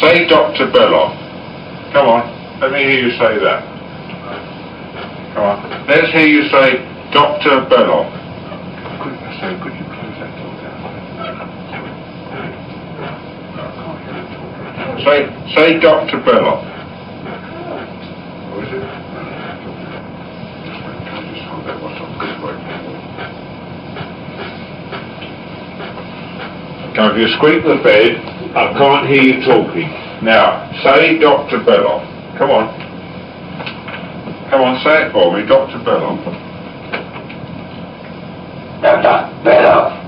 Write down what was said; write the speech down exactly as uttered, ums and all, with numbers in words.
Say Doctor Belloc. Come on, let me hear you say that. Come on, let's hear you say Doctor Belloc. Could, so could you close that door down? Say, say Doctor Belloc. What is it? Just wait, can I just hold that one on? Good work. Now, if you squeak the bed, I can't hear you talking. Now, say Doctor Belloc. Come on. Come on, say it for me, Doctor Belloc. Doctor Belloc.